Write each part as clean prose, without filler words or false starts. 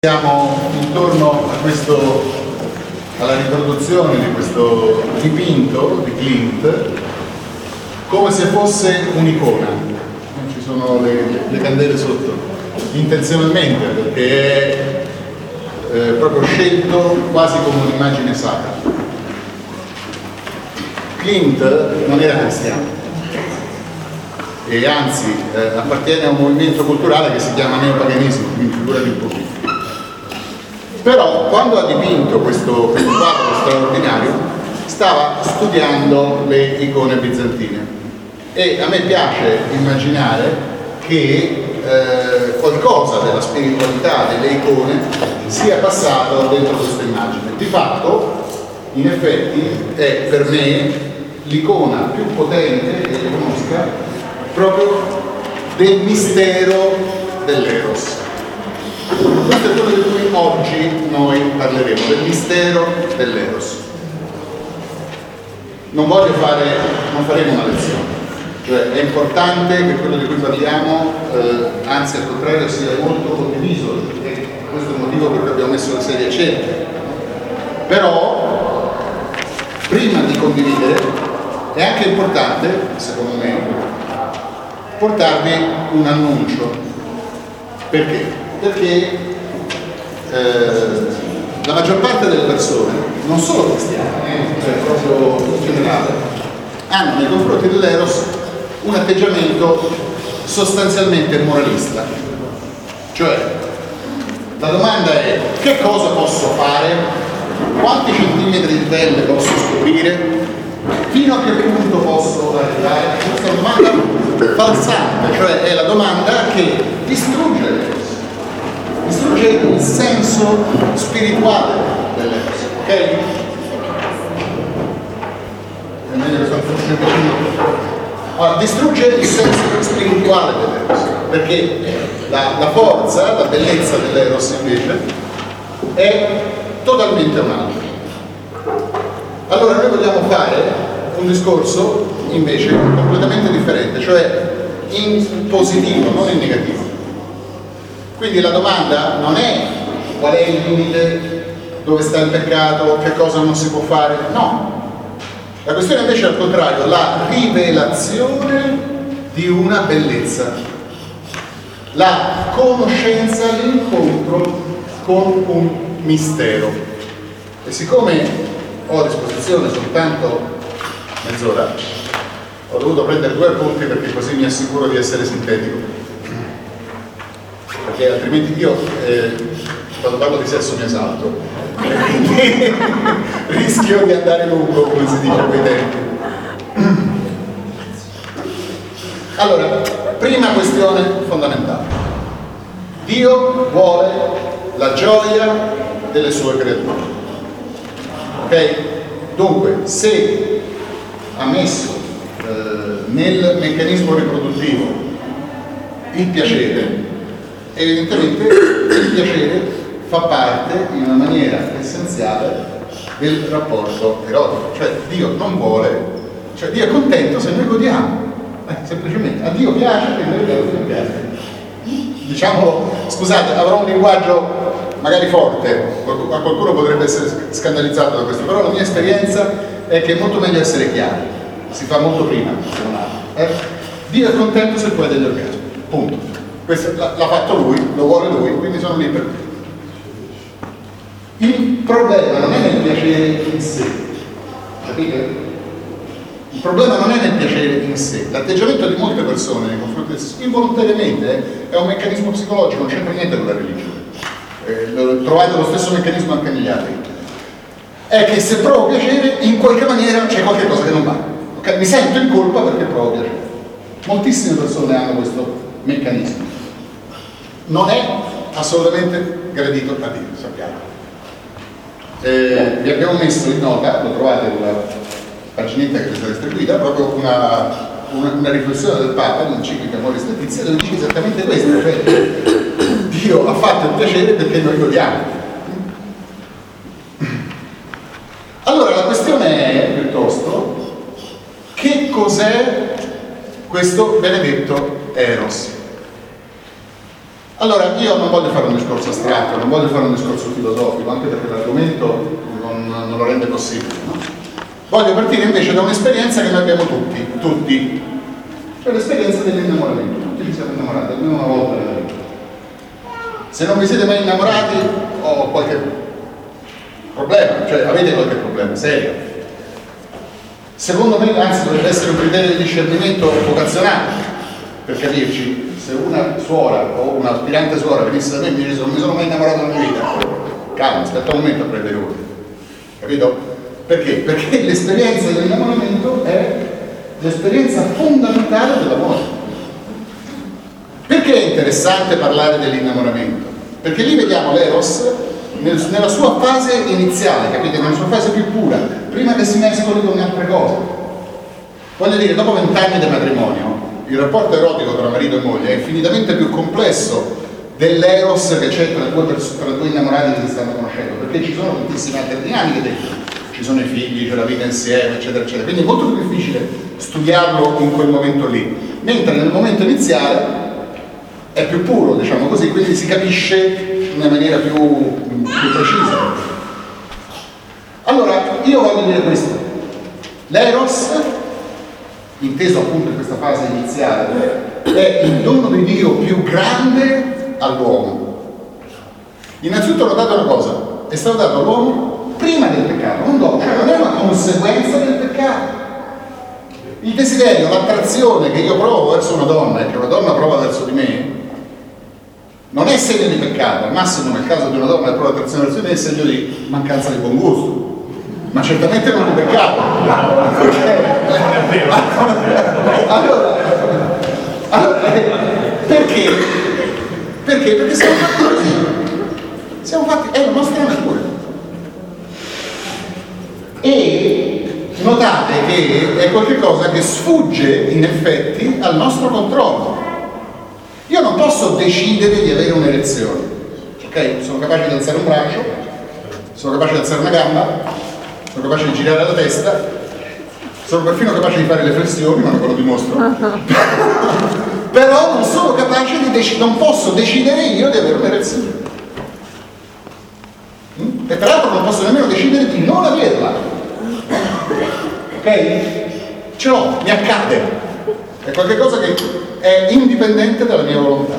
Siamo intorno alla riproduzione di questo dipinto di Klimt come se fosse un'icona. Ci sono le candele sotto, intenzionalmente, perché è proprio scelto quasi come un'immagine sacra. Klimt non era cristiano e anzi appartiene a un movimento culturale che si chiama neopaganismo, quindi figurati un pochino. Però quando ha dipinto questo quadro straordinario stava studiando le icone bizantine e a me piace immaginare che qualcosa della spiritualità delle icone sia passato dentro questa immagine. Di fatto, in effetti, è per me l'icona più potente che io conosca proprio del mistero dell'Eros. Questo è quello di cui oggi noi parleremo, del mistero dell'Eros. Non faremo una lezione, cioè è importante che quello di cui parliamo, anzi al contrario, sia molto condiviso, e questo è il motivo per cui abbiamo messo la serie Cerchia. Però, prima di condividere, è anche importante, secondo me, portarvi un annuncio. Perché? Perché la maggior parte delle persone, non solo cristiane, cioè proprio in generale, hanno nei confronti dell'Eros un atteggiamento sostanzialmente moralista. Cioè, la domanda è: che cosa posso fare? Quanti centimetri di pelle posso scoprire? Fino a che punto posso arrivare? Questa è una domanda falsante, cioè è la domanda che distrugge l'Eros. Distrugge il senso spirituale dell'Eros, ok? È meglio che sono vicino. Allora, distrugge il senso spirituale dell'Eros, perché la forza, la bellezza dell'Eros invece è totalmente un'altra. Allora noi vogliamo fare un discorso invece completamente differente, cioè in positivo, non in negativo. Quindi la domanda non è qual è il limite, dove sta il peccato, che cosa non si può fare, no. La questione invece è al contrario, la rivelazione di una bellezza, la conoscenza, l'incontro con un mistero. E siccome ho a disposizione soltanto mezz'ora, ho dovuto prendere 2 appunti perché così mi assicuro di essere sintetico. Perché altrimenti io quando parlo di sesso mi esalto, quindi rischio di andare lungo, come si dice a quei tempi. Allora, prima questione fondamentale: Dio vuole la gioia delle sue creature, ok? Dunque, se ha messo nel meccanismo riproduttivo il piacere, evidentemente il piacere fa parte in una maniera essenziale del rapporto erotico, cioè Dio non vuole, cioè Dio è contento se noi godiamo, semplicemente a Dio piace che noi non piace. Diciamo, scusate, avrò un linguaggio magari forte, a qualcuno potrebbe essere scandalizzato da questo, però la mia esperienza è che è molto meglio essere chiari, si fa molto prima, se non altro. Dio è contento se tu hai degli orgasmi, punto. Questo l'ha fatto lui, lo vuole lui, quindi sono lì per lui. Il problema non è nel piacere in sé, capite? Il problema non è nel piacere in sé. L'atteggiamento di molte persone nei confronti del sesso, involontariamente, è un meccanismo psicologico, non c'entra niente con la religione. Trovate lo stesso meccanismo anche negli altri. È che se provo piacere, in qualche maniera c'è qualche cosa che non va. Okay? Mi sento in colpa perché provo piacere. Moltissime persone hanno questo meccanismo. Non è assolutamente gradito a Dio, sappiamo. Vi abbiamo messo in nota, lo trovate sulla paginetta che vi sarà distribuita, proprio una riflessione del Papa, l'enciclica Amoris Laetitia, dove dice esattamente questo, cioè Dio ha fatto il piacere perché noi godiamo. Allora la questione è piuttosto: che cos'è questo benedetto Eros? Allora, io non voglio fare un discorso astratto, non voglio fare un discorso filosofico, anche perché l'argomento non lo rende possibile, no? Voglio partire invece da un'esperienza che noi abbiamo tutti, cioè l'esperienza dell'innamoramento. Tutti vi siete innamorati, almeno una volta nella vita. Se non vi siete mai innamorati, ho qualche problema, cioè avete qualche problema serio. Secondo me, anzi, dovrebbe essere un criterio di discernimento vocazionale, per capirci. Se una suora o un aspirante suora venisse da me e mi dice non mi sono mai innamorato nella mia vita, calma, aspetta un momento a prendere voti, capito? Perché? Perché l'esperienza dell'innamoramento è l'esperienza fondamentale dell'amore. Perché è interessante parlare dell'innamoramento? Perché lì vediamo l'eros nella sua fase iniziale, capite? Nella sua fase più pura, prima che si mescoli con altre cose. Voglio dire, dopo 20 anni di matrimonio, il rapporto erotico tra marito e moglie è infinitamente più complesso dell'eros che c'è tra due innamorati che si stanno conoscendo, perché ci sono tantissime altre dinamiche dentro, ci sono i figli, c'è la vita insieme, eccetera, eccetera, quindi è molto più difficile studiarlo in quel momento lì, mentre nel momento iniziale è più puro, diciamo così, quindi si capisce in una maniera più precisa. Allora, io voglio dire questo: l'eros, inteso appunto in questa fase iniziale, è il dono di Dio più grande all'uomo. Innanzitutto notate una cosa: è stato dato all'uomo prima del peccato, non dopo, cioè non è una conseguenza del peccato. Il desiderio, l'attrazione che io provo verso una donna e che una donna prova verso di me non è segno di peccato, al massimo nel caso di una donna che prova attrazione verso di me è segno di mancanza di buon gusto, ma certamente non di peccato. Allora, perché? Perché siamo fatti così. Siamo fatti, è la nostra natura. E notate che è qualcosa che sfugge in effetti al nostro controllo. Io non posso decidere di avere un'erezione, ok? Sono capace di alzare un braccio, sono capace di alzare una gamba, sono capace di girare la testa, sono perfino capace di fare le flessioni, ma non ve lo dimostro. Però non sono capace di non posso decidere io di avere un'erezione. E tra l'altro non posso nemmeno decidere di non averla. Ok? Ce l'ho, mi accade. È qualcosa che è indipendente dalla mia volontà.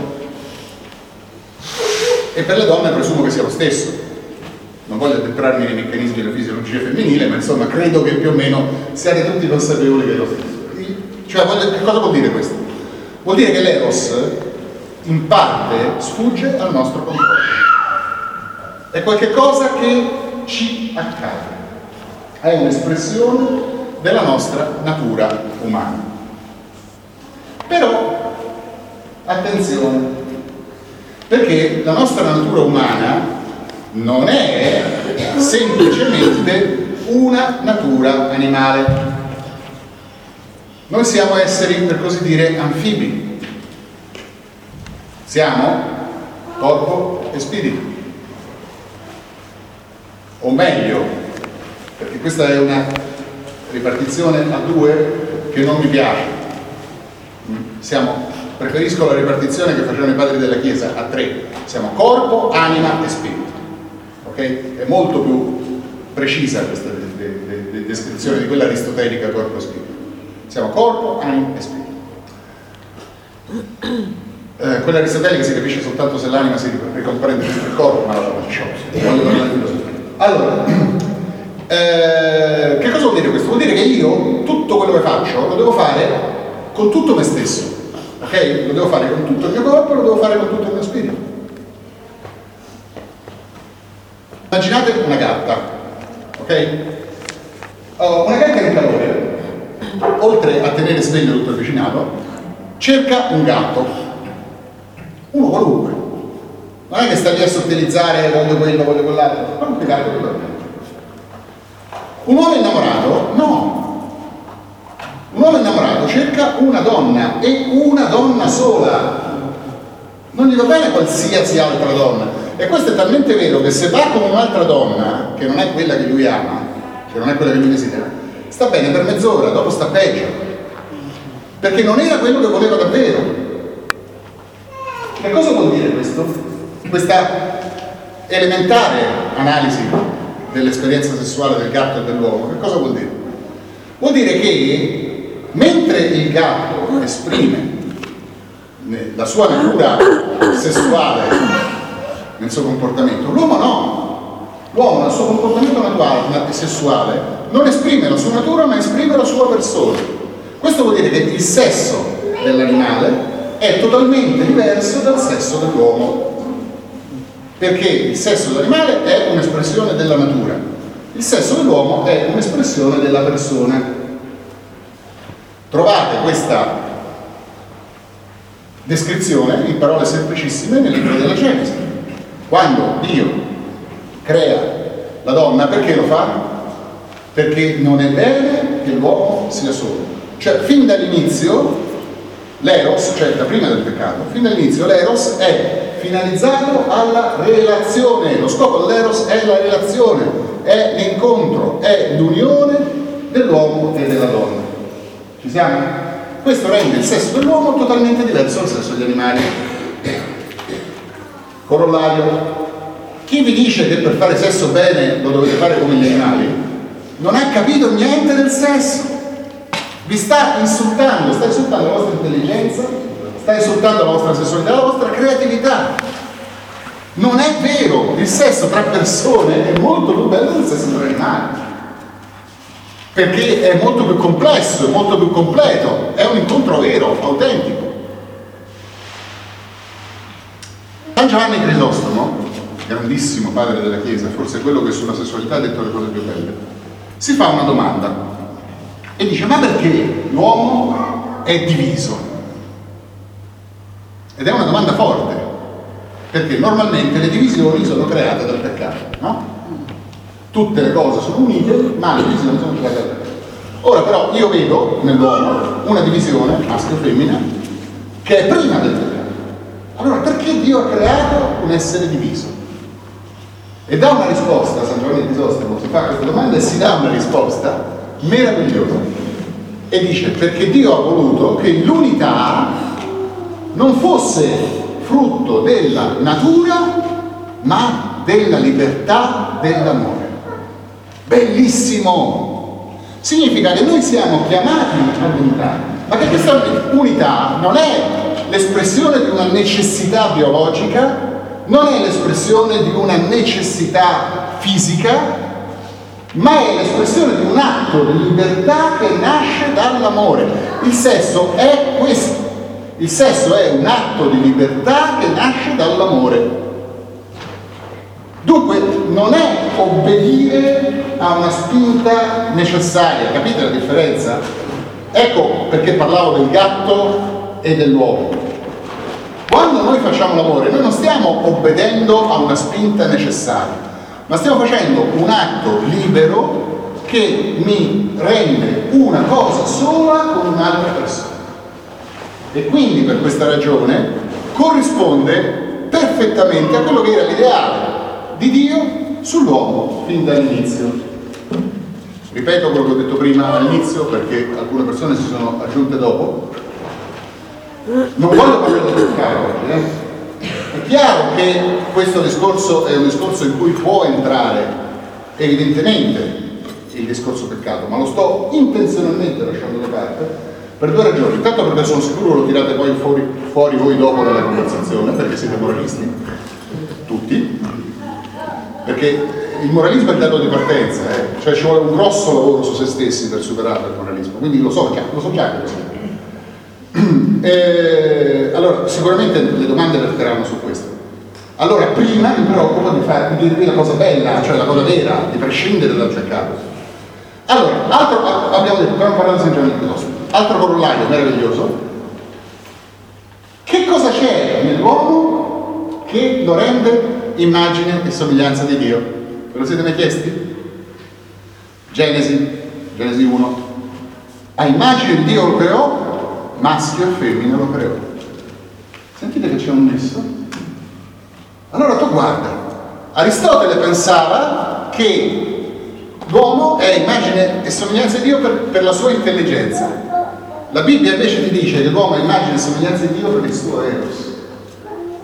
E per le donne presumo che sia lo stesso. Non voglio addentrarmi nei meccanismi della fisiologia femminile, ma insomma credo che più o meno siate tutti consapevoli che è lo stesso. Cioè, che cosa vuol dire questo? Vuol dire che l'eros in parte sfugge al nostro controllo. È qualcosa che ci accade. È un'espressione della nostra natura umana. Però, attenzione, perché la nostra natura umana non è semplicemente una natura animale. Noi siamo esseri, per così dire, anfibi. Siamo corpo e spirito. O meglio, perché questa è una ripartizione a due che non mi piace. Preferisco la ripartizione che facevano i padri della Chiesa a tre. Siamo corpo, anima e spirito. Okay? È molto più precisa questa descrizione di quella aristotelica corpo e spirito. Siamo corpo, anima e spirito. Quella aristotelica si capisce soltanto se l'anima si ricomprende dentro il corpo, ma la facciamo. Voglio parlare di filosofia. Allora, che cosa vuol dire questo? Vuol dire che io tutto quello che faccio lo devo fare con tutto me stesso, ok? Lo devo fare con tutto il mio corpo, lo devo fare con tutto il mio spirito. Immaginate una gatta, ok? Una gatta in calore, oltre a tenere sveglio tutto il vicinato, cerca un gatto, uno qualunque. Non è che sta lì a sottilizzare voglio quello, voglio quell'altro, qualunque gatto che va bene. Un uomo innamorato, no. Un uomo innamorato cerca una donna e una donna sola. Non gli va bene qualsiasi altra donna. E questo è talmente vero che se va con un'altra donna, che non è quella che lui ama, che non è quella che lui desidera, sta bene per mezz'ora, dopo sta peggio. Perché non era quello che voleva davvero. Che cosa vuol dire questo? Questa elementare analisi dell'esperienza sessuale del gatto e dell'uomo, che cosa vuol dire? Vuol dire che mentre il gatto esprime la sua natura sessuale nel suo comportamento, l'uomo no. L'uomo nel suo comportamento naturale, sessuale, non esprime la sua natura, ma esprime la sua persona. Questo vuol dire che il sesso dell'animale è totalmente diverso dal sesso dell'uomo, perché il sesso dell'animale è un'espressione della natura, il sesso dell'uomo è un'espressione della persona. Trovate questa descrizione in parole semplicissime nel libro della Genesi. Quando Dio crea la donna, perché lo fa? Perché non è bene che l'uomo sia solo. Cioè, fin dall'inizio l'eros, cioè da prima del peccato, fin dall'inizio l'eros è finalizzato alla relazione. Lo scopo dell'eros è la relazione, è l'incontro, è l'unione dell'uomo e della donna. Ci siamo? Questo rende il sesso dell'uomo totalmente diverso dal sesso degli animali. Corollario: chi vi dice che per fare sesso bene lo dovete fare come gli animali non ha capito niente del sesso. Vi sta insultando la vostra intelligenza, sta insultando la vostra sessualità, la vostra creatività. Non è vero, il sesso tra persone è molto più bello del sesso tra animali, perché è molto più complesso, è molto più completo, è un incontro vero, autentico. San Giovanni Crisostomo, grandissimo padre della Chiesa, forse quello che sulla sessualità ha detto le cose più belle, si fa una domanda e dice: ma perché l'uomo è diviso? Ed è una domanda forte, perché normalmente le divisioni sono create dal peccato, no? Tutte le cose sono unite, ma le divisioni sono create dal peccato. Ora però io vedo nell'uomo una divisione maschio-femmina che è prima del peccato. Allora perché Dio ha creato un essere diviso? E dà una risposta, San Giovanni Crisostomo si fa questa domanda e si dà una risposta meravigliosa e dice: perché Dio ha voluto che l'unità non fosse frutto della natura ma della libertà dell'amore. Bellissimo! Significa che noi siamo chiamati all'unità, ma che questa unità non è l'espressione di una necessità biologica, non è l'espressione di una necessità fisica, ma è l'espressione di un atto di libertà che nasce dall'amore. Il sesso è questo. Il sesso è un atto di libertà che nasce dall'amore. Dunque non è obbedire a una spinta necessaria, capite la differenza? Ecco perché parlavo del gatto e dell'uomo. Quando noi facciamo l'amore, noi non stiamo obbedendo a una spinta necessaria, ma stiamo facendo un atto libero che mi rende una cosa sola con un'altra persona. E quindi per questa ragione corrisponde perfettamente a quello che era l'ideale di Dio sull'uomo fin dall'inizio. Ripeto quello che ho detto prima all'inizio, perché alcune persone si sono aggiunte dopo. Non voglio parlare del peccato oggi, È chiaro che questo discorso è un discorso in cui può entrare evidentemente il discorso peccato, ma lo sto intenzionalmente lasciando da parte per due ragioni. Intanto perché sono sicuro lo tirate poi fuori voi dopo nella conversazione, perché siete moralisti, tutti, perché il moralismo è il dato di partenza, cioè ci vuole un grosso lavoro su se stessi per superare il moralismo, quindi lo so già questo. Allora sicuramente le domande verteranno su questo. Allora prima mi preoccupo di dirvi la cosa bella, cioè la cosa vera, di prescindere dal peccato. Allora, abbiamo detto, abbiamo parlato di San Giovanni Crisostomo, altro corollario meraviglioso. Che cosa c'è nell'uomo che lo rende immagine e somiglianza di Dio? Ve lo siete mai chiesti? Genesi 1. A immagine di Dio lo creò, maschio e femmina lo creò. Sentite che c'è un nesso? Allora tu guarda, Aristotele pensava che l'uomo è immagine e somiglianza di Dio per la sua intelligenza. La Bibbia invece ti dice che l'uomo è immagine e somiglianza di Dio per il suo eros.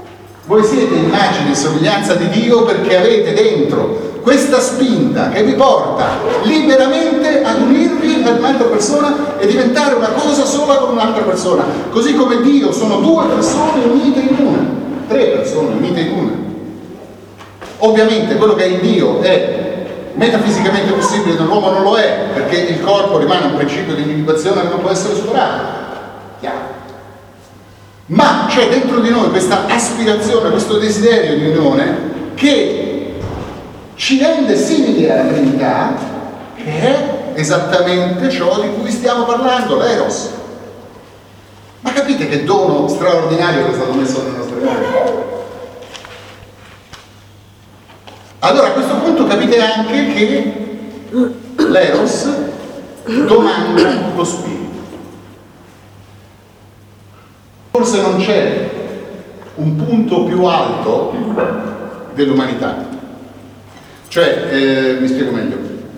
Voi siete immagine e somiglianza di Dio perché avete dentro questa spinta che vi porta liberamente ad unirvi ad un'altra persona e diventare una cosa sola con un'altra persona. Così come Dio sono due persone unite in una, tre persone unite in una. Ovviamente quello che è in Dio è metafisicamente possibile, nell'uomo non lo è, perché il corpo rimane un principio di individuazione che non può essere superato. Chiaro. Ma c'è dentro di noi questa aspirazione, questo desiderio di unione che ci rende simili alla Trinità, che è esattamente ciò di cui stiamo parlando, l'eros. Ma capite che dono straordinario che è stato messo nelle nostre mani? Allora a questo punto capite anche che l'eros domanda lo spirito. Forse non c'è un punto più alto dell'umanità. Cioè, mi spiego meglio.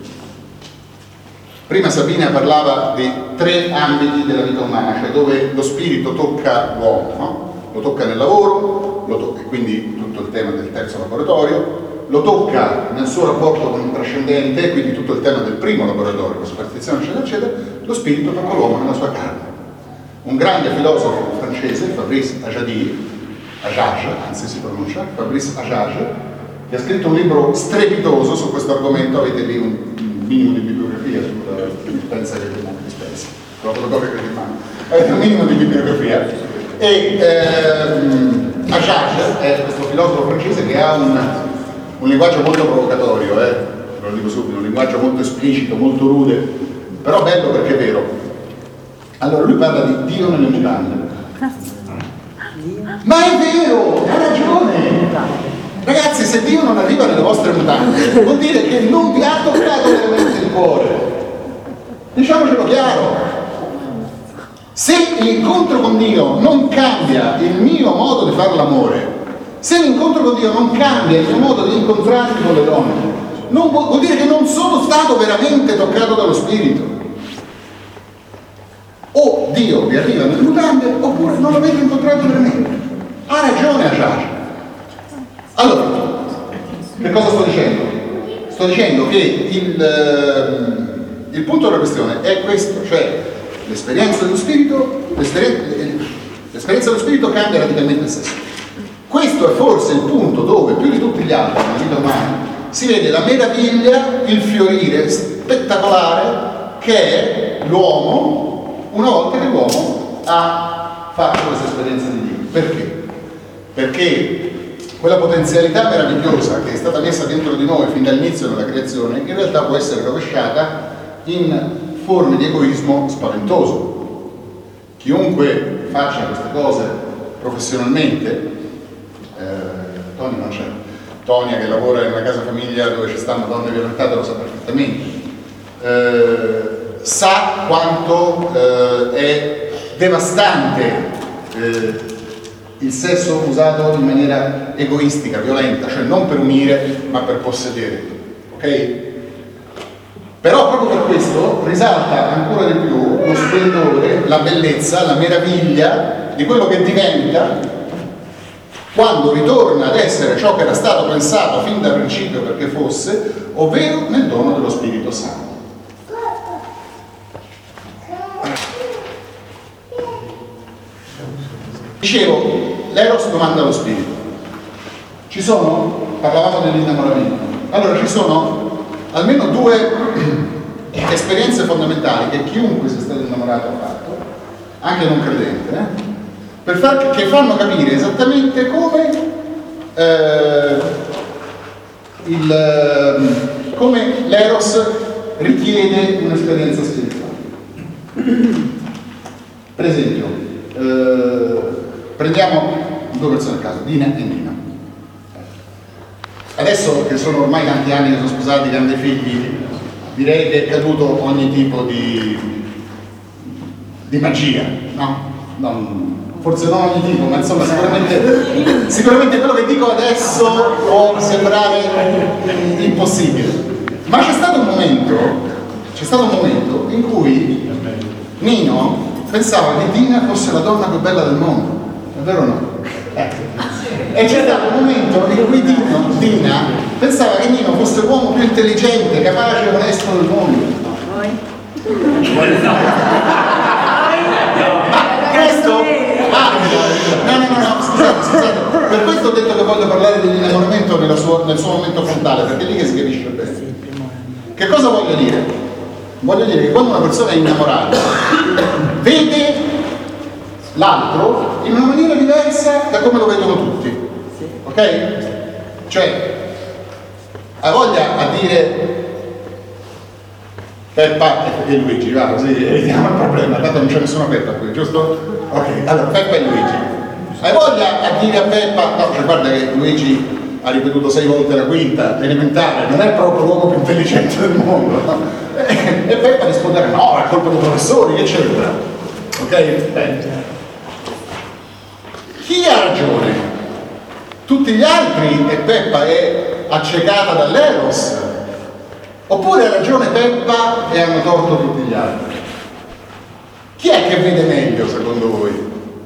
Prima Sabina parlava di 3 ambiti della vita umana, cioè dove lo spirito tocca l'uomo, no? Lo tocca nel lavoro, e quindi tutto il tema del terzo laboratorio, lo tocca nel suo rapporto con il trascendente, quindi tutto il tema del primo laboratorio, la superstizione, eccetera, eccetera. Lo spirito tocca l'uomo nella sua carne. Un grande filosofo francese, Fabrice Agage, anzi si pronuncia, Fabrice Agage, che ha scritto un libro strepitoso su questo argomento. Avete lì un minimo di bibliografia sulla dispensa che dispensa, sulla fotografia che rimane. Avete un minimo di bibliografia. E Agage è questo filosofo francese che ha un linguaggio molto provocatorio, ve lo dico subito, un linguaggio molto esplicito, molto rude, però bello perché è vero. Allora lui parla di Dio nelle mutande. Ma è vero, ha ragione! Ragazzi, se Dio non arriva nelle vostre mutande, vuol dire che non vi ha toccato veramente il cuore. Diciamocelo chiaro. Se l'incontro con Dio non cambia il mio modo di fare l'amore, se l'incontro con Dio non cambia il mio modo di incontrarmi con le donne, vuol dire che non sono stato veramente toccato dallo Spirito. O Dio vi arriva nelle mutande oppure non l'avete incontrato veramente. Ha ragione Agage. Allora, che cosa sto dicendo? Sto dicendo che il punto della questione è questo, cioè l'esperienza dello spirito, l'esperienza dello spirito cambia radicalmente il sesso. Questo è forse il punto dove più di tutti gli altri nella vita umana si vede la meraviglia, il fiorire spettacolare che è l'uomo una volta che l'uomo ha fatto questa esperienza di Dio. Perché? Perché quella potenzialità meravigliosa che è stata messa dentro di noi fin dall'inizio della creazione in realtà può essere rovesciata in forme di egoismo spaventoso. Chiunque faccia queste cose professionalmente, Tonia non c'è, Tonia che lavora in una casa famiglia dove ci stanno donne violentate lo sa perfettamente, sa quanto è devastante il sesso usato in maniera egoistica, violenta, cioè non per unire ma per possedere, ok? Però proprio per questo risalta ancora di più lo splendore, la bellezza, la meraviglia di quello che diventa quando ritorna ad essere ciò che era stato pensato fin dal principio perché fosse, ovvero nel dono dello Spirito Santo. Dicevo, l'eros domanda allo spirito. Ci sono, parlavamo dell'innamoramento, allora ci sono almeno 2 esperienze fondamentali che chiunque sia stato innamorato ha fatto, anche non credente, che fanno capire esattamente come l'eros richiede un'esperienza spirituale. Per esempio, prendiamo 2 persone a caso, Dina e Nina. Adesso che sono ormai tanti anni che sono sposati, che hanno dei figli, direi che è caduto ogni tipo di magia, no? Forse non ogni tipo, ma insomma sicuramente quello che dico adesso può sembrare impossibile. Ma c'è stato un momento in cui Nino pensava che Dina fosse la donna più bella del mondo, è vero o no? E c'è stato un momento in cui Dina pensava che Nino fosse l'uomo più intelligente, capace e onesto del mondo. Questo? No, scusate. Per questo ho detto che voglio parlare dell'innamoramento nel suo momento frontale, perché è lì che si capisce bene. Che cosa voglio dire? Voglio dire che quando una persona è innamorata vede l'altro in una maniera diversa da come lo vedono tutti. Ok? Cioè, ha voglia a dire Peppa e Luigi, va, così evitiamo il problema, tanto non c'è nessuna Peppa qui, giusto? Ok, allora Peppa e Luigi. Hai voglia a dire a Peppa, no, cioè guarda che Luigi ha ripetuto 6 volte la quinta elementare, non è proprio l'uomo più intelligente del mondo, no? E Peppa risponderà no, è colpa dei professori, che c'entra? Ok? Chi ha ragione? Tutti gli altri e Peppa è accecata dall'eros? Oppure ha ragione Peppa e hanno torto tutti gli altri? Chi è che vede meglio secondo voi?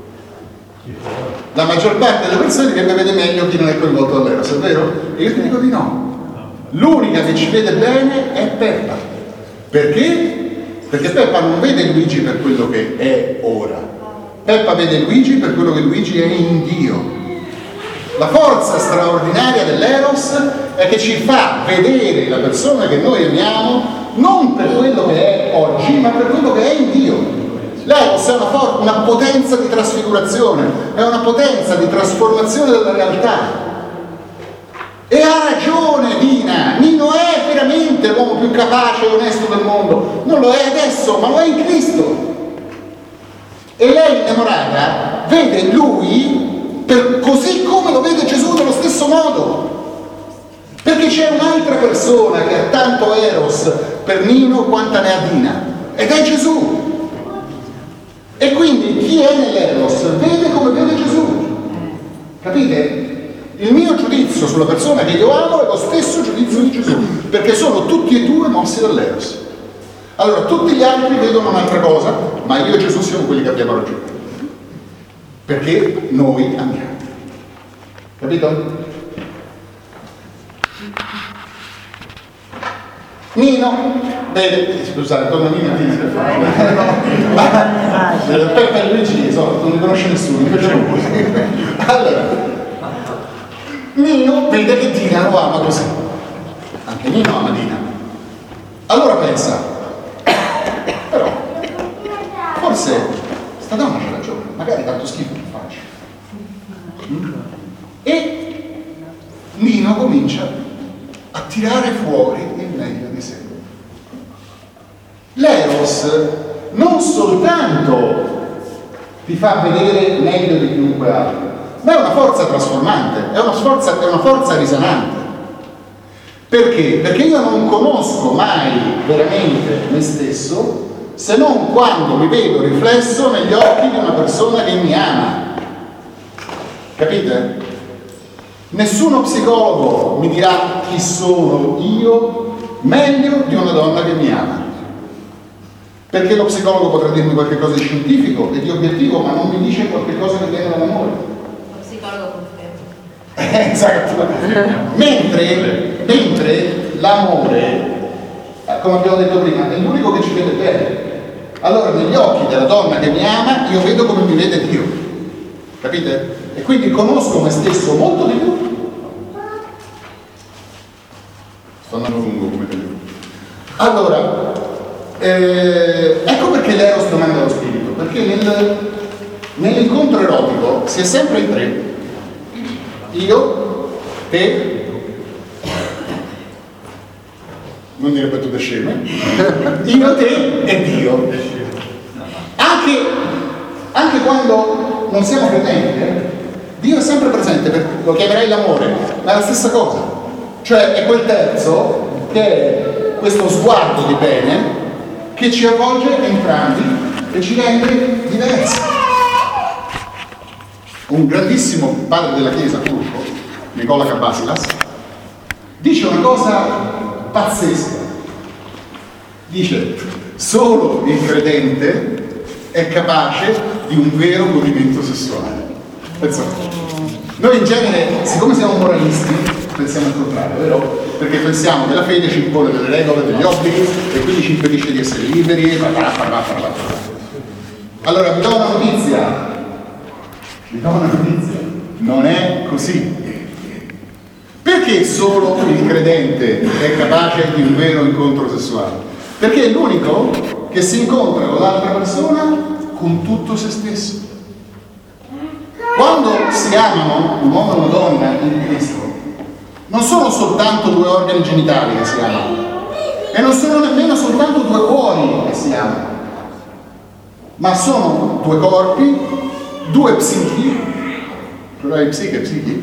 La maggior parte delle persone che vede meglio chi non è coinvolto dall'eros, è vero? E io ti dico di no. L'unica che ci vede bene è Peppa. Perché? Perché Peppa non vede Luigi per quello che è ora. Peppa vede Luigi per quello che Luigi è in Dio. La forza straordinaria dell'eros è che ci fa vedere la persona che noi amiamo non per quello che è oggi, ma per quello che è in Dio. L'eros è una potenza di trasfigurazione, è una potenza di trasformazione della realtà. E ha ragione Dina, Nino è veramente l'uomo più capace e onesto del mondo. Non lo è adesso, ma lo è in Cristo. E lei, innamorata, vede lui così come lo vede Gesù nello stesso modo. Perché c'è un'altra persona che ha tanto eros per Nino quanta ne ha Dina, ed è Gesù. E quindi chi è nell'eros vede come vede Gesù. Capite? Il mio giudizio sulla persona che io amo è lo stesso giudizio di Gesù, perché sono tutti e due mossi dall'eros. Allora tutti gli altri vedono un'altra cosa, ma io e Gesù siamo quelli che abbiamo ragione, perché noi amiamo. Capito? Nino vede, scusate, torno a Nino e Tina per favore. Peppa e Luigi non li conosce nessuno, invece lui. Allora, Nino vede che Tina lo ama così. Anche Nino ama Tina. Allora pensa, però, forse sta donna c'ha ragione, magari tanto schifo che faccio. E Nino comincia a tirare fuori il meglio di sé. L'eros non soltanto ti fa vedere meglio di chiunque altro, ma è una forza trasformante, è una forza risanante. Perché? Perché io non conosco mai veramente me stesso se non quando mi vedo riflesso negli occhi di una persona che mi ama. Capite? Nessuno psicologo mi dirà chi sono io meglio di una donna che mi ama. Perché lo psicologo potrà dirmi qualche cosa di scientifico e di obiettivo, ma non mi dice qualche cosa che viene dall'amore. Lo psicologo conferma. Esatto. Mentre l'amore, come abbiamo detto prima, è l'unico che ci vede bene. Allora negli occhi della donna che mi ama io vedo come mi vede Dio. Capite? E quindi conosco me stesso molto di più. Sto andando lungo come te. Allora, ecco perché l'eros domanda allo spirito, perché nell'incontro erotico si è sempre in tre. Io, te, non dire battute sceme, io, te e Dio. Anche quando non siamo credenti, Dio è sempre presente, lo chiamerei l'amore, ma è la stessa cosa. Cioè è quel terzo che è questo sguardo di bene che ci avvolge entrambi e ci rende diversi. Un grandissimo padre della Chiesa turco, Nicola Kabasilas, dice una cosa pazzesca. Dice: solo il credente è capace di un vero godimento sessuale. Pensate. Noi in genere, siccome siamo moralisti, pensiamo il contrario, vero? Perché pensiamo che la fede ci impone delle regole, degli obblighi e quindi ci impedisce di essere liberi. Allora vi do una notizia. Non è così. Perché solo il credente è capace di un vero incontro sessuale? Perché è l'unico che si incontra con l'altra persona con tutto se stesso. Quando si amano un uomo e una donna in Cristo, non sono soltanto due organi genitali che si amano, e non sono nemmeno soltanto due cuori che si amano, ma sono due corpi, due psichi, due psiche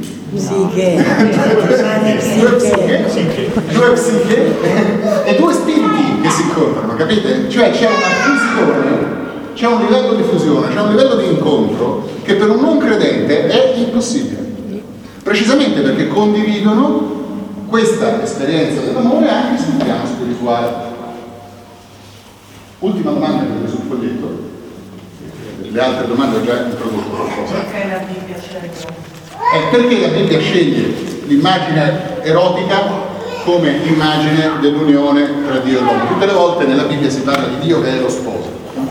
e due spiriti che si incontrano, capite? Cioè c'è una fusione, c'è un livello di fusione, c'è un livello di incontro che per un non credente è impossibile, precisamente perché condividono questa esperienza dell'amore anche sul piano spirituale. Ultima domanda che avete sul foglietto. Le altre domande ho già introdotto qualcosa. Perché la Bibbia sceglie? Perché la Bibbia sceglie l'immagine erotica come immagine dell'unione tra Dio e l'uomo. Tutte le volte nella Bibbia si parla di Dio che è lo sposo.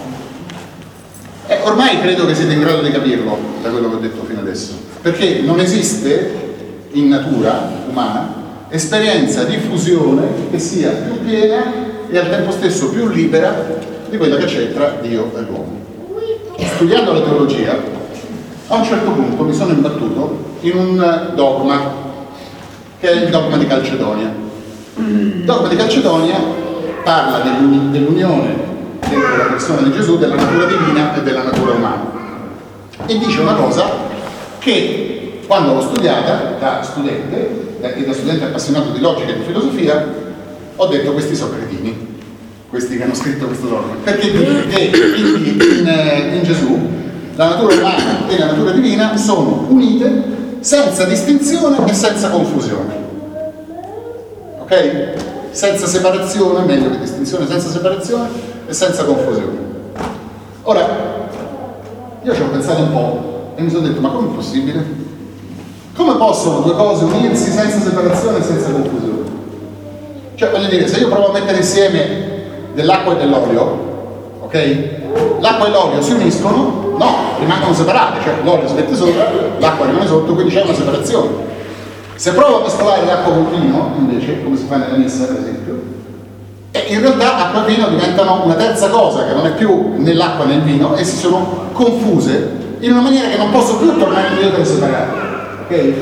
Ormai credo che siete in grado di capirlo da quello che ho detto fino adesso, perché non esiste in natura umana esperienza di fusione che sia più piena e al tempo stesso più libera di quella che c'è tra Dio e l'uomo. Studiando la teologia, a un certo punto mi sono imbattuto in un dogma, che è il dogma di Calcedonia. Il dogma di Calcedonia parla dell'unione della persona di Gesù, della natura divina e della natura umana. E dice una cosa che, quando l'ho studiata da studente, e da studente appassionato di logica e di filosofia, ho detto: questi sono cretini, questi che hanno scritto questo dogma, perché dice che in Gesù la natura umana e la natura divina sono unite senza distinzione e senza confusione, ok? Senza separazione, meglio che distinzione, senza separazione e senza confusione. Ora, io ci ho pensato un po' e mi sono detto: ma com'è possibile? Come possono due cose unirsi senza separazione e senza confusione? Cioè, voglio dire, se io provo a mettere insieme dell'acqua e dell'olio, ok? L'acqua e l'olio si uniscono? No, rimangono separate, cioè l'olio si mette sopra, l'acqua rimane sotto, quindi c'è una separazione. Se provo a mescolare l'acqua col vino, invece, come si fa nella messa per esempio, in realtà acqua e vino diventano una terza cosa che non è più nell'acqua né nel vino e si sono confuse in una maniera che non posso più tornare indietro e separare, ok?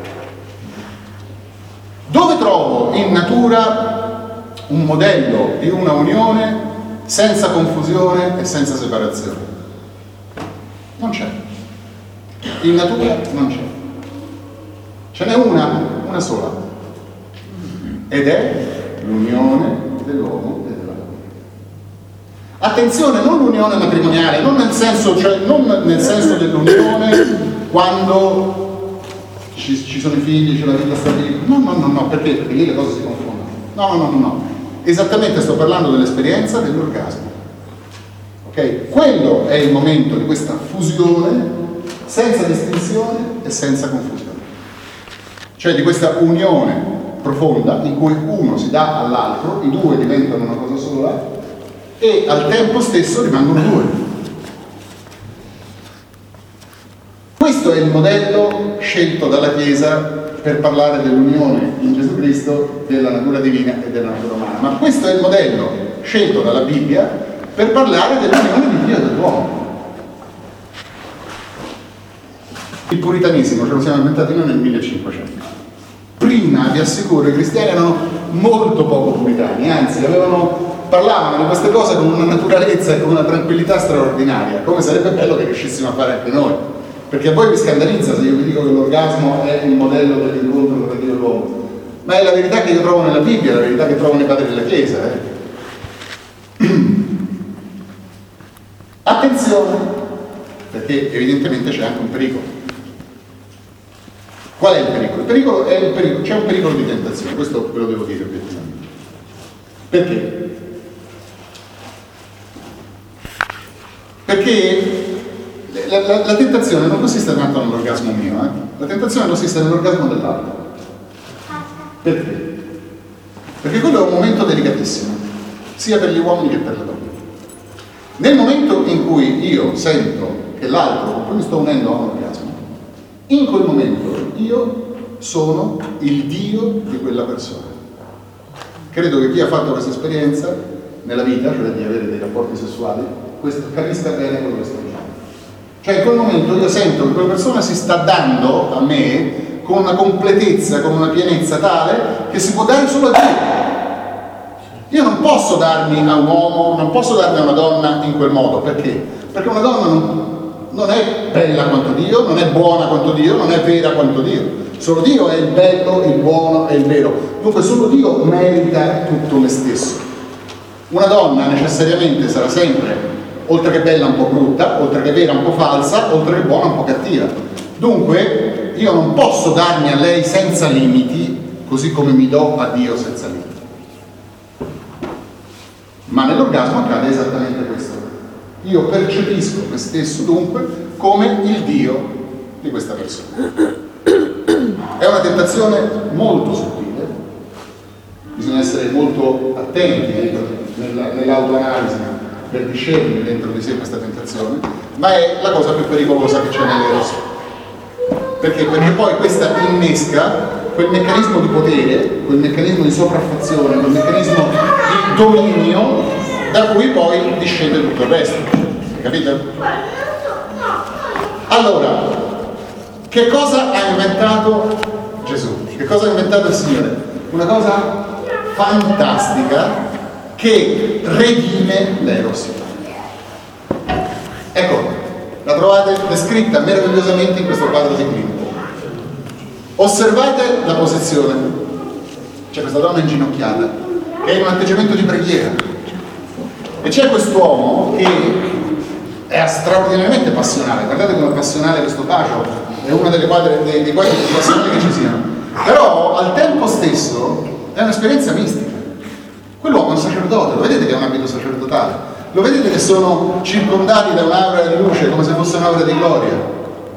Dove trovo in natura un modello di una unione senza confusione e senza separazione? Non c'è. In natura non c'è. Ce n'è una sola, ed è l'unione dell'uomo e della donna. Attenzione, non l'unione matrimoniale, non nel senso, cioè non nel senso dell'unione quando ci sono i figli, c'è la vita stabilita. No, perché? Perché lì le cose si confondono. No. Esattamente, sto parlando dell'esperienza dell'orgasmo. Ok? Quello è il momento di questa fusione senza distinzione e senza confusione. Cioè di questa unione profonda in cui uno si dà all'altro, i due diventano una cosa sola e al tempo stesso rimangono due. Questo è il modello scelto dalla Chiesa per parlare dell'unione in Gesù Cristo della natura divina e della natura umana, ma questo è il modello scelto dalla Bibbia per parlare dell'unione di Dio e dell'uomo. Il puritanesimo ce lo siamo inventati noi nel 1500. Prima, vi assicuro, i cristiani erano molto poco puritani, anzi parlavano di queste cose con una naturalezza e con una tranquillità straordinaria, come sarebbe bello che riuscissimo a fare anche noi. Perché a voi vi scandalizza se io vi dico che l'orgasmo è il modello dell'incontro tra Dio e l'uomo, ma è la verità che io trovo nella Bibbia, è la verità che trovo nei padri della Chiesa. Attenzione, perché evidentemente c'è anche un pericolo. Qual è il pericolo? C'è un pericolo di tentazione, questo ve lo devo dire obiettivamente. Perché? Perché La tentazione non consiste tanto nell'orgasmo mio, la tentazione consiste nell'orgasmo dell'altro. Perché? Perché quello è un momento delicatissimo, sia per gli uomini che per le donne. Nel momento in cui io sento che l'altro, con cui mi sto unendo, ha un orgasmo, in quel momento io sono il Dio di quella persona. Credo che chi ha fatto questa esperienza nella vita, cioè di avere dei rapporti sessuali, questo capisca bene quello che sto dicendo. Cioè in quel momento io sento che quella persona si sta dando a me con una completezza, con una pienezza tale che si può dare solo a Dio. Io non posso darmi a un uomo, non posso darmi a una donna in quel modo. Perché? Perché una donna non è bella quanto Dio, non è buona quanto Dio, non è vera quanto Dio. Solo Dio è il bello, il buono e il vero. Dunque solo Dio merita tutto me stesso. Una donna necessariamente sarà sempre, oltre che bella, un po' brutta, oltre che vera, un po' falsa, oltre che buona, un po' cattiva. Dunque io non posso darmi a lei senza limiti, così come mi do a Dio senza limiti. Ma nell'orgasmo accade esattamente questo. Io percepisco me stesso dunque come il Dio di questa persona. È una tentazione molto sottile, bisogna essere molto attenti nell'autoanalisi per discernere dentro di sé questa tentazione, ma è la cosa più pericolosa che c'è nell'eros. Perché poi questa innesca quel meccanismo di potere, quel meccanismo di sopraffazione, quel meccanismo di dominio da cui poi discende tutto il resto. Capite? Allora, che cosa ha inventato Gesù? Che cosa ha inventato il Signore? Una cosa fantastica che redime l'eros. Ecco, la trovate descritta meravigliosamente in questo quadro di Klimt. Osservate la posizione. C'è questa donna inginocchiata che è in un atteggiamento di preghiera e c'è quest'uomo che è straordinariamente passionale. Guardate come è passionale questo bacio, è uno dei quadri più passionali che ci siano, però al tempo stesso è un'esperienza mistica. Quell'uomo è un sacerdote, lo vedete che ha un abito sacerdotale, lo vedete che sono circondati da un'aura di luce come se fosse un'aura di gloria.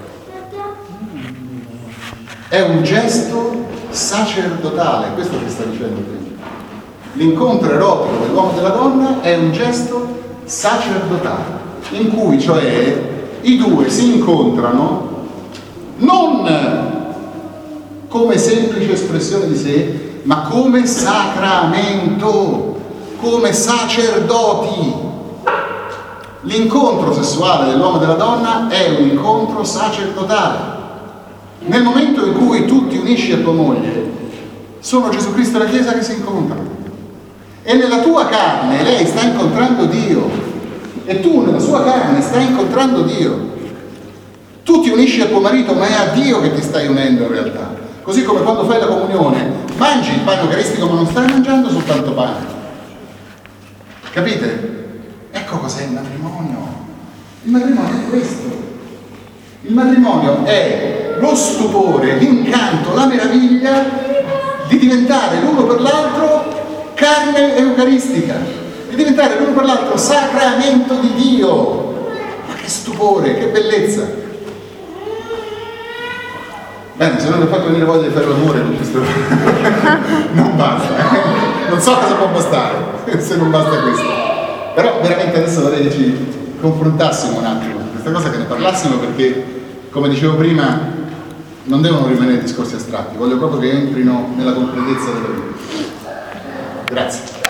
È un gesto sacerdotale, questo che sta dicendo prima. L'incontro erotico dell'uomo e della donna è un gesto sacerdotale, in cui cioè i due si incontrano non come semplice espressione di sé, ma come sacramento, come sacerdoti. L'incontro sessuale dell'uomo e della donna è un incontro sacerdotale. Nel momento in cui tu ti unisci a tua moglie, sono Gesù Cristo e la Chiesa che si incontrano. E nella tua carne lei sta incontrando Dio. E tu nella sua carne stai incontrando Dio. Tu ti unisci a tuo marito, ma è a Dio che ti stai unendo in realtà. Così come quando fai la comunione, mangi il pane eucaristico, ma non stai mangiando soltanto pane. Capite? Ecco cos'è il matrimonio. Il matrimonio è questo. Il matrimonio è lo stupore, l'incanto, la meraviglia di diventare l'uno per l'altro carne eucaristica, di diventare l'uno per l'altro sacramento di Dio. Ma che stupore, che bellezza! Bene, se non mi ha fatto venire voglia di fare l'amore con questo non basta, non so cosa può bastare se non basta questo. Però veramente adesso vorrei che ci confrontassimo un attimo su questa cosa, che ne parlassimo, perché come dicevo prima non devono rimanere discorsi astratti, voglio proprio che entrino nella concretezza della vita. Grazie.